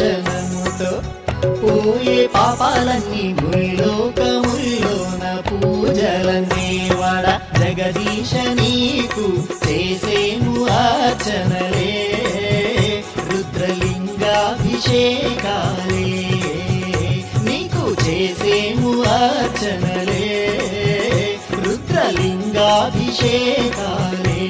దర్శనముతో పోయే పాపాలన్నీ ముల్లోకముల్లోన పూజలన్నీ వడ జగదీశ నీకు చేసేము అర్చనలే రుద్రలింగాభిషేకాలే నీకు చేసేము అర్చనలే రుద్రలింగాభిషేకాలే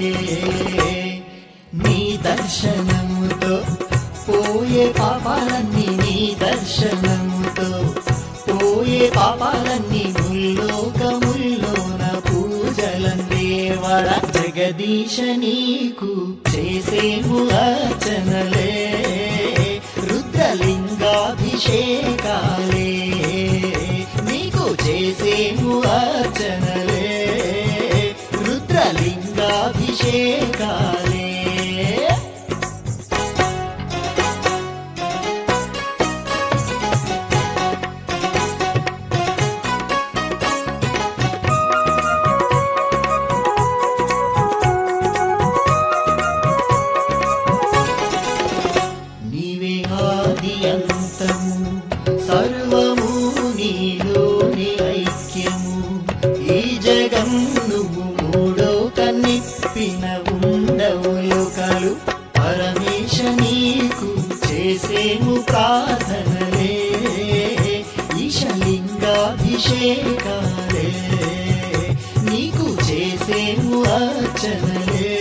నీ దర్శనముతో పోయే పాపాలన్నీ నీ దర్శనముతో పోయే పాపాలన్నీ ముల్లోకముల్లోన పూజలన్నీ వడ జగదీశ నీకు చేసేము అర్చనలే రుద్రలింగాభిషేకాలే నీకు చేసేము అర్చనలే రుద్రలింగాభిషేకాలే సర్వము నీలోని ఐక్యము ఈ జగం నువ్వు మూడో కన్నిప్పిన ఉండవులుకలు పరమేశ నీకు చేసేము ప్రార్థనలే ఈశలింగాభిషేకాలే నీకు చేసేము అర్చనలే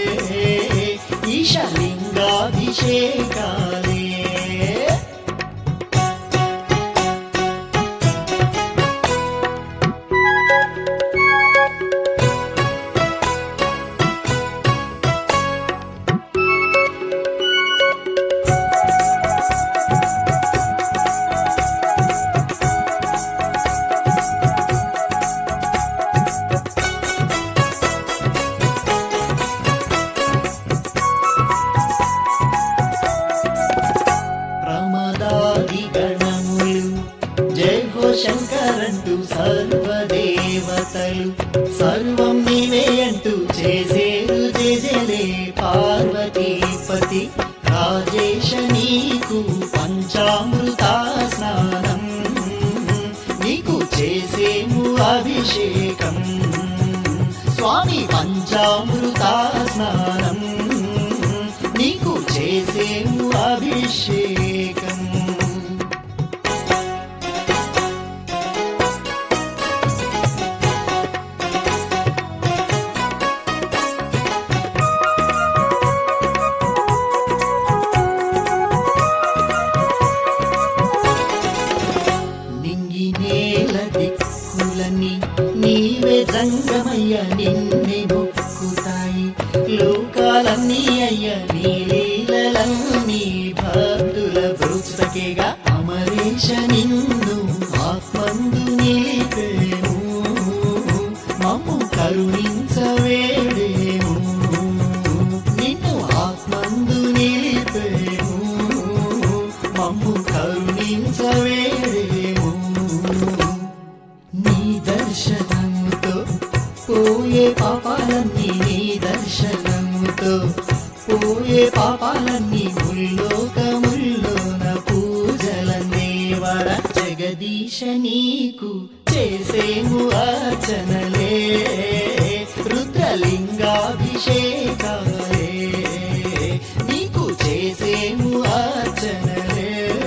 ఈశలింగాభిషేకాలే శంకరంటూ సర్వదేవతలు సర్వం నీవే అంటూ చేసేరు జయలే పార్వతీపతి రాజేశ నీకు పంచామృత స్నానం నీకు చేసేము అభిషేకం స్వామి పంచామృత స్నానం నీకు చేసేము అభిషేకం నీవే జంగమయ్య నిన్నే మొక్కుతాయి లోకాలన్నీ అయ్య నీ లీలలన్నీ భక్తుల బ్రుస్తకేగా అమరేశ నిన్ను ఆత్మందు నిలిపేము మమ్ము కరుణించవేడేము నిన్ను ఆత్మందు నిలిపేము మమ్ము కరుణించవేడేము నీ దర్శనముతో పోయే పాపాలన్నీ నీ దర్శనముతో పోయే పాపాలన్నీ ముల్లోకముల్లోన పూజలన్నీ వడ జగదీశ నీకు చేసేము అర్చనలే రుద్రలింగాభిషేకాలే నీకు చేసేము అర్చనలే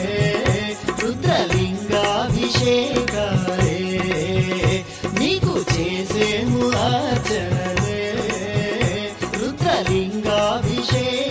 రుద్రలింగాభిషేకాలే నీకు చేసేము అర్చనలే రుద్రలింగాభిషేకాలే